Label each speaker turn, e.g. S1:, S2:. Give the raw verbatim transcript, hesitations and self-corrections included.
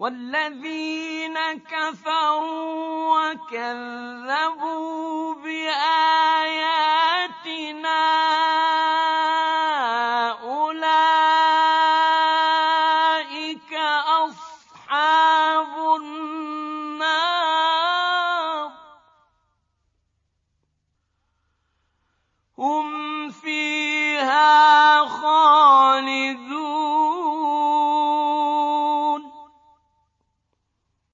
S1: والذين كفروا وكذبوا بآياتنا أولئك أصحاب النار هم فيها